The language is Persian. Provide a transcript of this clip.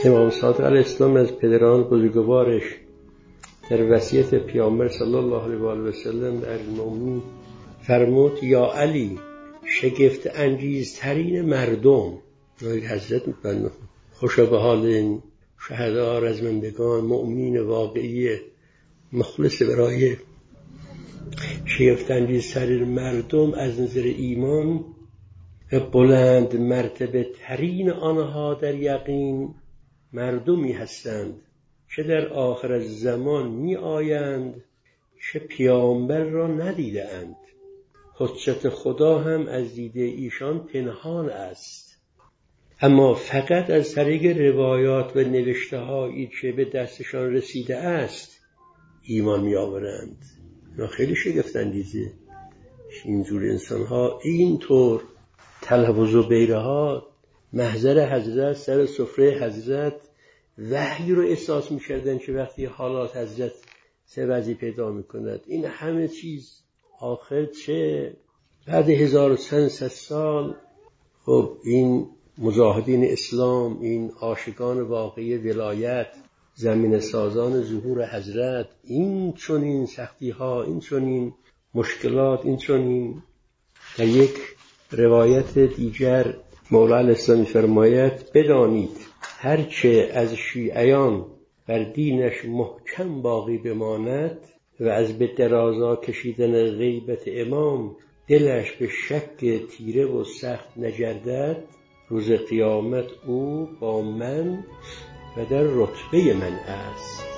امام صادق علیه السلام از پدران بزرگوارش در وصیت پیامبر صلی الله علیه و آله و سلم در المومنین فرمود یا علی شگفت انگیزترین مردم، حضرت می‌فرمود خوشا به حال این شهدا، رزمندگان، مؤمنین واقعی مخلص برای شگفت انگیزترین مردم از نظر ایمان و بلند مرتبه ترین آنها در یقین مردمی هستند که در آخر زمان می آیند که پیامبر را ندیده اند. حجت خدا هم از دیده ایشان پنهان است، اما فقط از طریق روایات و نوشته هایی که به دستشان رسیده است ایمان می آورند. خیلی شگفت انگیزه اینجور انسان ها اینطور طلحه و زبیره ها محضر حضرت سر سفره حضرت وحی رو احساس می کردن که وقتی حالات حضرت سه وضعی پیدا می کند. این همه چیز آخر چه بعد 1300 سال خب این مجاهدین اسلام، این عاشقان واقعی ولایت، زمین سازان ظهور حضرت، این چنین سختی ها، این چنین مشکلات، این چنین. در یک روایت دیگر مولا علیه السلام می‌فرماید بدانید هرچه از شیعیان بر دینش محکم باقی بماند و از به درازا کشیدن غیبت امام دلش به شک تیره و سخت نگردد، روز قیامت او با من و در رتبه من است.